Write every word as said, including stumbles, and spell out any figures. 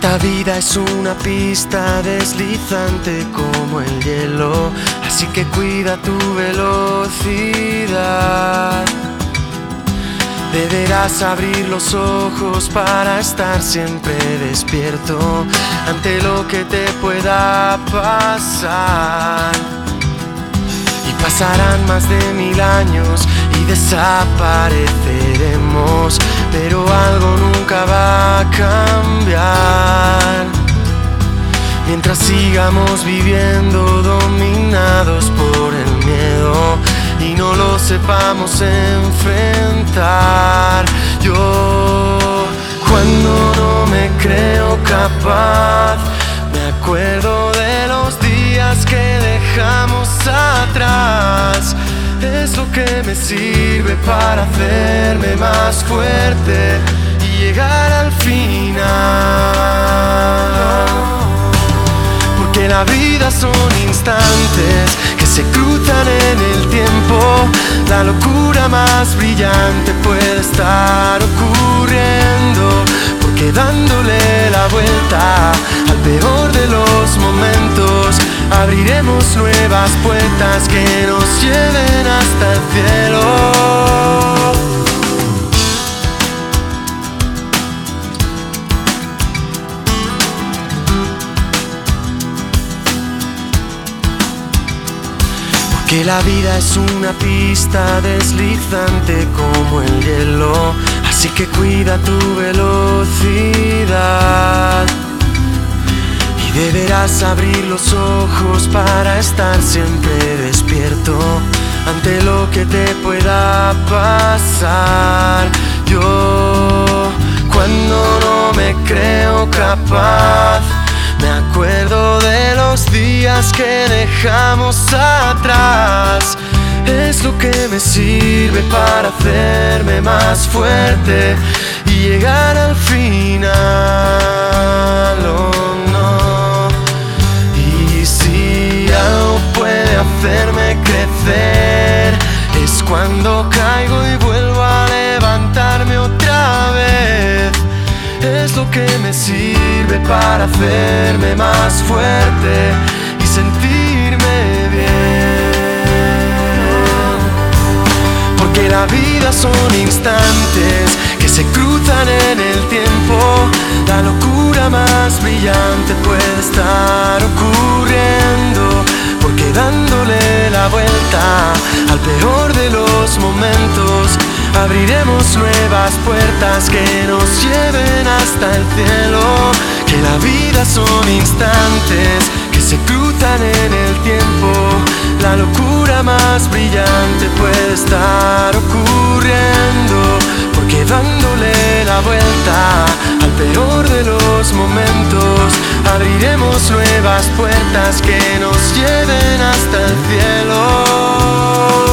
Esta vida es una pista deslizante como el hielo, así que cuida tu velocidad. Deberás abrir los ojos para estar siempre despierto ante lo que te pueda pasar. Y pasarán más de mil años y desapareceremos, pero algo nunca va a cambiar. Mientras sigamos viviendo dominados por el miedo y no lo sepamos enfrentar. Yo, cuando no me creo capaz, me acuerdo de los días que dejamos atrás. Es lo que me sirve para hacerme más fuerte y llegar al final. Porque la vida son instantes que se cruzan en el tiempo. La locura más brillante puede estar ocurriendo, porque dándole la vuelta al peor de los momentos, abriremos nuevas puertas que nos lleven hasta el cielo. Que la vida es una pista deslizante como el hielo, así que cuida tu velocidad. Y deberás abrir los ojos para estar siempre despierto ante lo que te pueda pasar. Yo, cuando no me creo capaz, me acuerdo de los días que dejamos atrás. Es lo que me sirve para hacerme más fuerte y llegar al final. Oh, no. Y si algo puede hacerme crecer, es cuando caigo y vuelvo a levantarme otra vez. Es lo que me sirve para hacerme más fuerte y sentirme bien. Porque la vida son instantes que se cruzan en el tiempo. La locura más brillante puede estar ocurriendo, porque dándole la vuelta al peor de los momentos, abriremos nuevas puertas que nos lleven hasta el cielo. Que la vida son instantes que se cruzan en el tiempo. La locura más brillante puede estar ocurriendo, porque dándole la vuelta al peor de los momentos, abriremos nuevas puertas que nos lleven hasta el cielo.